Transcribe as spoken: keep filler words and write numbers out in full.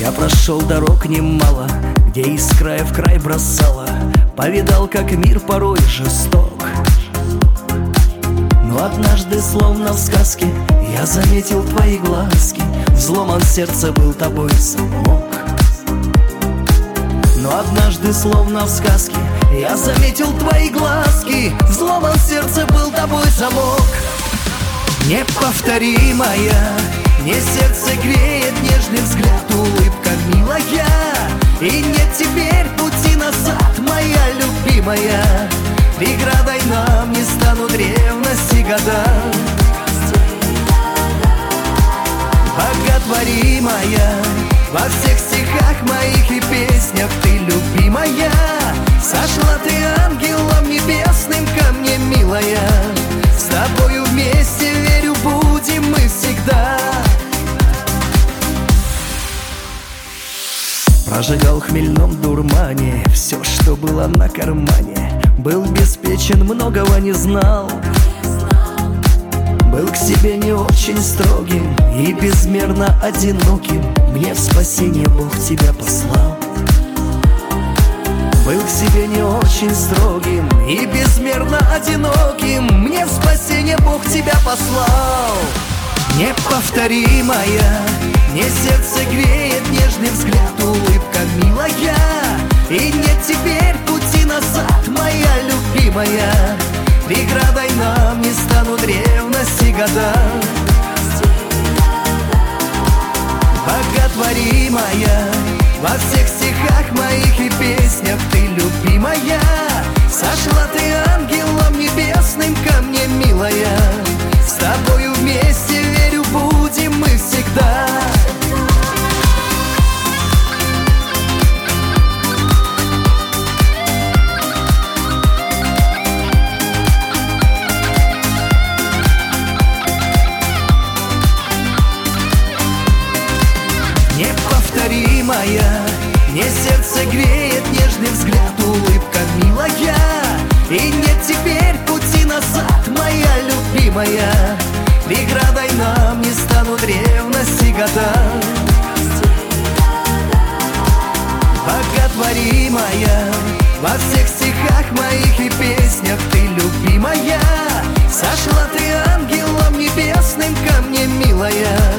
Я прошел дорог немало, где из края в край бросала. Повидал, как мир порой жесток. Но однажды, словно в сказке, я заметил твои глазки. Взломан сердце был тобой замок. Но однажды, словно в сказке, я заметил твои глазки. Взломан сердце был тобой замок. Неповторимая, мне сердце греет нежный взгляд, улыбка милая. И нет теперь пути назад, моя любимая. Преградой нам не станут ревности года. Боготворимая, во всех стихах моих и песнях ты любимая. Сошла ты ангелом небесным ко мне, милая. С тобою вместе, верю, будем мы всегда. Прожигал в хмельном дурмане все, что было на кармане. Был беспечен, многого не знал. Был к себе не очень строгим и безмерно одиноким. Мне в спасение Бог тебя послал. Был к себе не очень строгим и безмерно одиноким. Мне в спасение Бог тебя послал. Неповторимая, мне сердце греет нежный взгляд, улыбка милая. И нет теперь пути назад, моя любимая. Преградой нам не станут ревности года. Боготворимая, во всех стихах моих и песнях ты любимая. Сошла ты ангелом небесным ко мне, милая. С тобою вместе, верю, будем мы всегда. Неповторимая, мне сердце греет нежный взгляд, улыбка милая. И нет теперь пути назад, моя любимая. Преградой нам не станут ревности года. Боготворимая, во всех стихах моих и песнях ты любимая. Сошла ты ангелом небесным ко мне, милая.